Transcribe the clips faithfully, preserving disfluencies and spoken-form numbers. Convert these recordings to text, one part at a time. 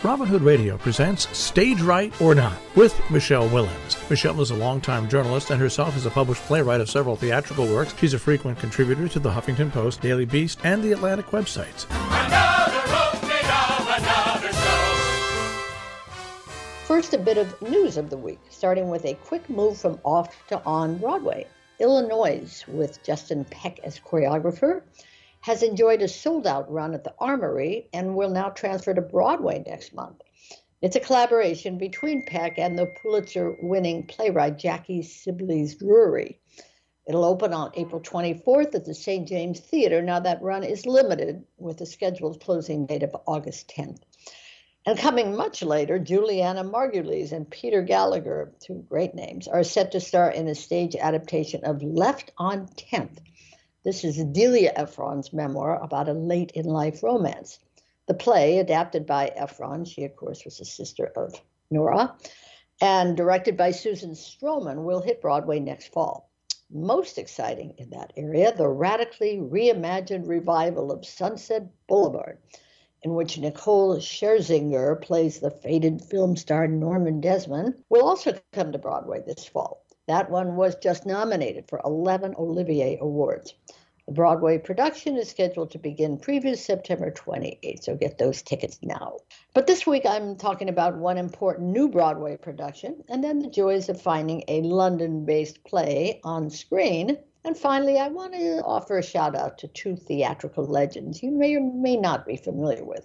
Robin Hood Radio presents Stage Right or Not with Michelle Willens. Michelle is a longtime journalist and herself is a published playwright of several theatrical works. She's a frequent contributor to the Huffington Post, Daily Beast, and the Atlantic websites. Another opening of another show. First, a bit of news of the week, starting with a quick move from off to on Broadway. Illinois, with Justin Peck as choreographer, has enjoyed a sold-out run at the Armory and will now transfer to Broadway next month. It's a collaboration between Peck and the Pulitzer-winning playwright Jackie Sibley's Drury. It'll open on April twenty-fourth at the Saint James Theater. Now, that run is limited with a scheduled closing date of August tenth. And coming much later, Juliana Margulies and Peter Gallagher, two great names, are set to star in a stage adaptation of Left on tenth. This is Delia Ephron's memoir about a late-in-life romance. The play, adapted by Ephron, she, of course, was a sister of Nora, and directed by Susan Stroman, will hit Broadway next fall. Most exciting in that area, the radically reimagined revival of Sunset Boulevard, in which Nicole Scherzinger plays the fated film star Norman Desmond, will also come to Broadway this fall. That one was just nominated for eleven Olivier Awards. The Broadway production is scheduled to begin previews September twenty-eighth, so get those tickets now. But this week I'm talking about one important new Broadway production, and then the joys of finding a London-based play on screen. And finally, I want to offer a shout out to two theatrical legends you may or may not be familiar with.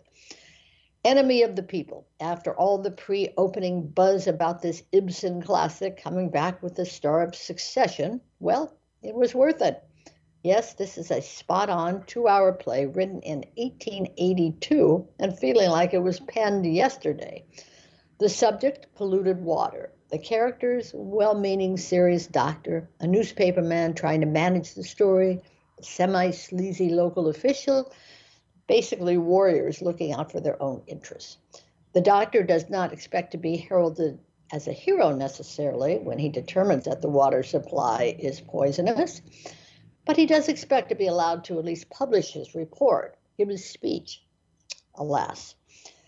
Enemy of the People. After all the pre-opening buzz about this Ibsen classic coming back with the star of Succession, well, it was worth it. Yes, this is a spot-on two-hour play written in eighteen eighty-two and feeling like it was penned yesterday. The subject, polluted water. The characters, well-meaning serious doctor, a newspaperman trying to manage the story, a semi-sleazy local official, basically warriors looking out for their own interests. The doctor does not expect to be heralded as a hero necessarily when he determines that the water supply is poisonous, but he does expect to be allowed to at least publish his report, give his speech. Alas.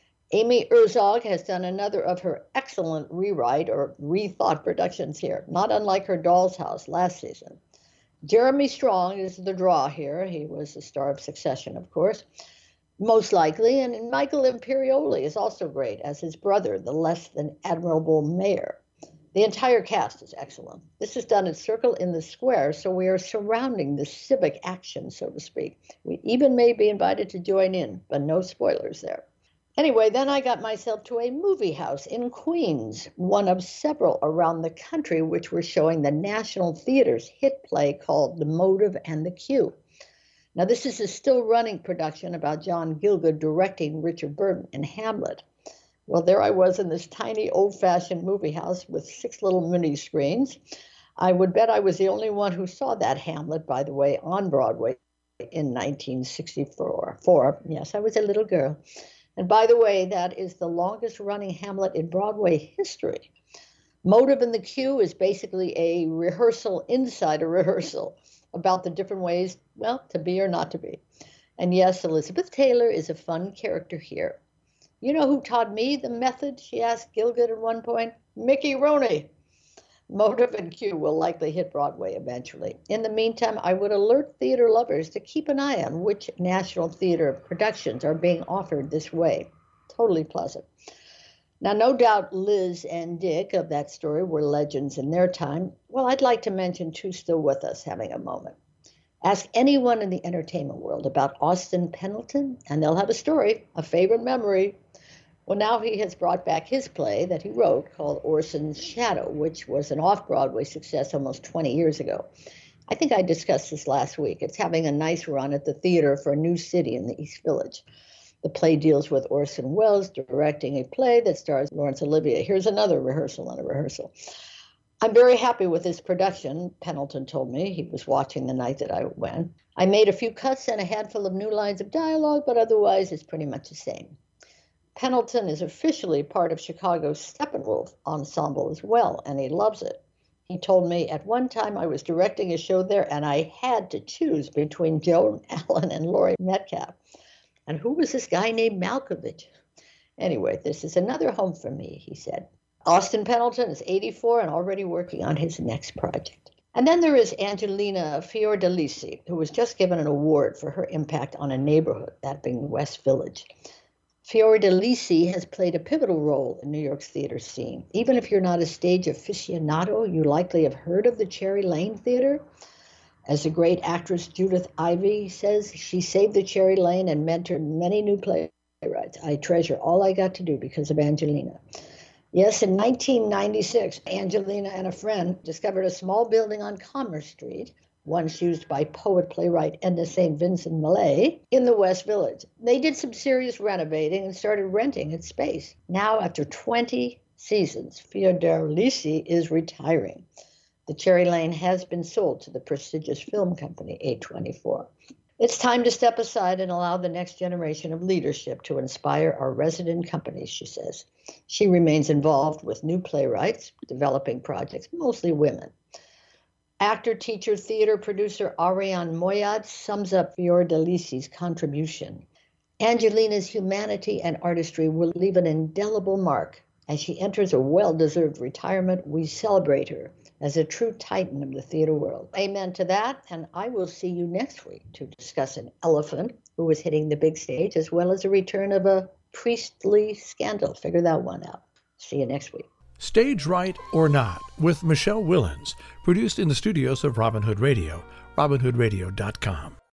Amy Herzog has done another of her excellent rewrite or rethought productions here, not unlike her Doll's House last season. Jeremy Strong is the draw here. He was the star of Succession, of course, most likely. And Michael Imperioli is also great as his brother, the less than admirable mayor. The entire cast is excellent. This is done at Circle in the Square, so we are surrounding the civic action, so to speak. We even may be invited to join in, but no spoilers there. Anyway, then I got myself to a movie house in Queens, one of several around the country which were showing the National Theater's hit play called The Motive and the Cue. Now, this is a still-running production about John Gielgud directing Richard Burton in Hamlet. Well, there I was in this tiny, old-fashioned movie house with six little mini screens. I would bet I was the only one who saw that Hamlet, by the way, on Broadway in nineteen sixty-four. Four. Yes, I was a little girl. And by the way, that is the longest-running Hamlet in Broadway history. Motive and the Cue is basically a rehearsal inside a rehearsal about the different ways, well, to be or not to be. And yes, Elizabeth Taylor is a fun character here. You know who taught me the method, she asked Gielgud at one point? Mickey Rooney. Motive and Cue will likely hit Broadway eventually. In the meantime, I would alert theater lovers to keep an eye on which National Theater productions are being offered this way. Totally pleasant. Now, no doubt Liz and Dick of that story were legends in their time. Well, I'd like to mention two still with us having a moment. Ask anyone in the entertainment world about Austin Pendleton, and they'll have a story, a favorite memory. Well, now he has brought back his play that he wrote called Orson's Shadow, which was an off-Broadway success almost twenty years ago. I think I discussed this last week. It's having a nice run at the theater for a new city in the East Village. The play deals with Orson Welles directing a play that stars Laurence Olivier. Here's another rehearsal and a rehearsal. I'm very happy with this production, Pendleton told me. He was watching the night that I went. I made a few cuts and a handful of new lines of dialogue, but otherwise it's pretty much the same. Pendleton is officially part of Chicago's Steppenwolf ensemble as well, and he loves it. He told me at one time I was directing a show there, and I had to choose between Joan Allen and Laurie Metcalf. And who was this guy named Malkovich? Anyway, this is another home for me, he said. Austin Pendleton is eighty-four and already working on his next project. And then there is Angelina Fiordalisi, who was just given an award for her impact on a neighborhood, that being the West Village. Fiordalisi has played a pivotal role in New York's theater scene. Even if you're not a stage aficionado, you likely have heard of the Cherry Lane Theater. As the great actress Judith Ivey says, she saved the Cherry Lane and mentored many new playwrights. I treasure all I got to do because of Angelina. Yes, in nineteen ninety-six, Angelina and a friend discovered a small building on Commerce Street, once used by poet-playwright Edna Saint Vincent Millay, in the West Village. They did some serious renovating and started renting its space. Now, after twenty seasons, Fiordalisi is retiring. The Cherry Lane has been sold to the prestigious film company A twenty-four. It's time to step aside and allow the next generation of leadership to inspire our resident companies, she says. She remains involved with new playwrights, developing projects, mostly women. Actor, teacher, theater producer Ariane Moyad sums up Fiordalisi's contribution. Angelina's humanity and artistry will leave an indelible mark. As she enters a well-deserved retirement, we celebrate her as a true titan of the theater world. Amen to that, and I will see you next week to discuss an elephant who is hitting the big stage, as well as a return of a priestly scandal. Figure that one out. See you next week. Stage Right or Not with Michelle Willens, produced in the studios of Robin Hood Radio, robin hood radio dot com.